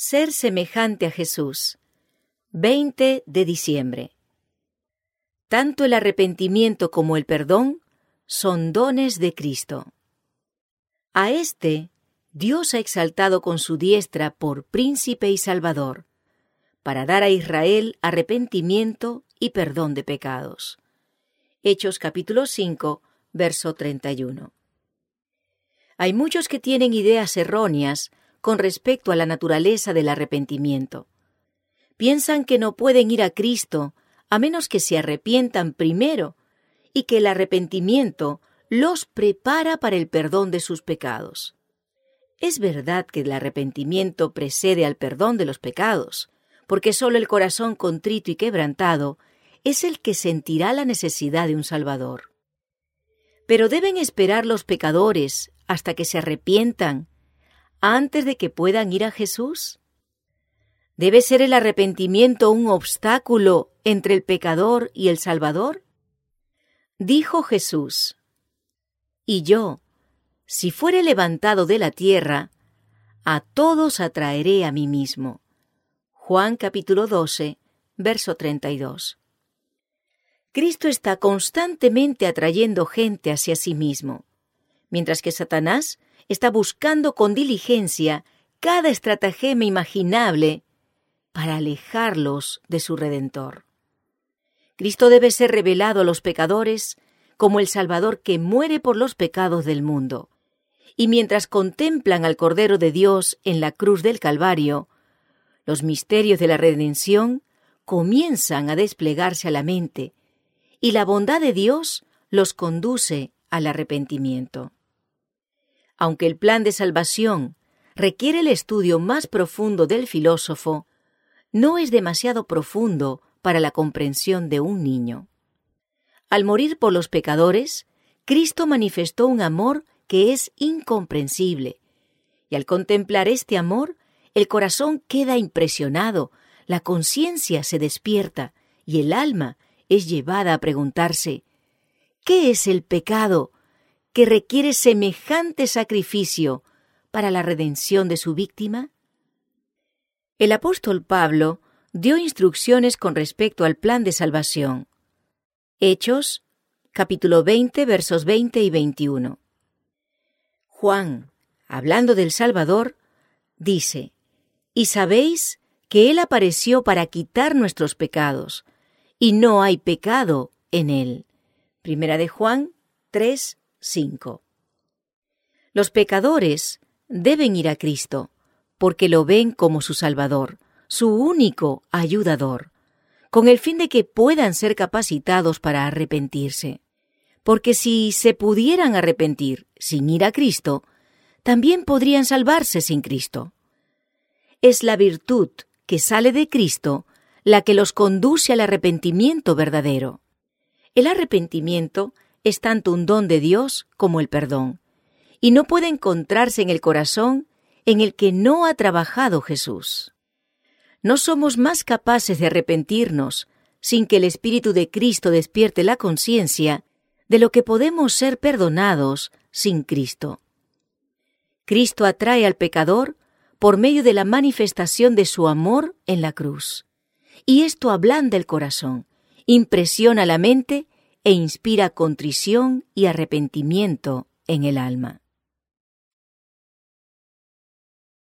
Ser semejante a Jesús. 20 de diciembre. Tanto el arrepentimiento como el perdón son dones de Cristo. A éste Dios ha exaltado con su diestra por príncipe y salvador, para dar a Israel arrepentimiento y perdón de pecados. Hechos capítulo 5, verso 31. Hay muchos que tienen ideas erróneas con respecto a la naturaleza del arrepentimiento. Piensan que no pueden ir a Cristo a menos que se arrepientan primero y que el arrepentimiento los prepara para el perdón de sus pecados. Es verdad que el arrepentimiento precede al perdón de los pecados, porque solo el corazón contrito y quebrantado es el que sentirá la necesidad de un Salvador. Pero deben esperar los pecadores hasta que se arrepientan antes de que puedan ir a Jesús. ¿Debe ser el arrepentimiento un obstáculo entre el pecador y el Salvador? Dijo Jesús: «Y yo, si fuere levantado de la tierra, a todos atraeré a mí mismo». Juan capítulo 12, verso 32. Cristo está constantemente atrayendo gente hacia sí mismo, mientras que Satanás está buscando con diligencia cada estratagema imaginable para alejarlos de su Redentor. Cristo debe ser revelado a los pecadores como el Salvador que muere por los pecados del mundo. Y mientras contemplan al Cordero de Dios en la cruz del Calvario, los misterios de la redención comienzan a desplegarse a la mente, y la bondad de Dios los conduce al arrepentimiento. Aunque el plan de salvación requiere el estudio más profundo del filósofo, no es demasiado profundo para la comprensión de un niño. Al morir por los pecadores, Cristo manifestó un amor que es incomprensible, y al contemplar este amor, el corazón queda impresionado, la conciencia se despierta y el alma es llevada a preguntarse: ¿qué es el pecado que requiere semejante sacrificio para la redención de su víctima? El apóstol Pablo dio instrucciones con respecto al plan de salvación. Hechos, capítulo 20, versos 20 y 21. Juan, hablando del Salvador, dice: «Y sabéis que Él apareció para quitar nuestros pecados, y no hay pecado en Él». Primera de Juan 3, 5. Los pecadores deben ir a Cristo, porque lo ven como su Salvador, su único ayudador, con el fin de que puedan ser capacitados para arrepentirse. Porque si se pudieran arrepentir sin ir a Cristo, también podrían salvarse sin Cristo. Es la virtud que sale de Cristo la que los conduce al arrepentimiento verdadero. El arrepentimiento es tanto un don de Dios como el perdón, y no puede encontrarse en el corazón en el que no ha trabajado Jesús. No somos más capaces de arrepentirnos sin que el Espíritu de Cristo despierte la conciencia de lo que podemos ser perdonados sin Cristo. Cristo atrae al pecador por medio de la manifestación de su amor en la cruz. Y esto ablanda el corazón, impresiona la mente e inspira contrición y arrepentimiento en el alma.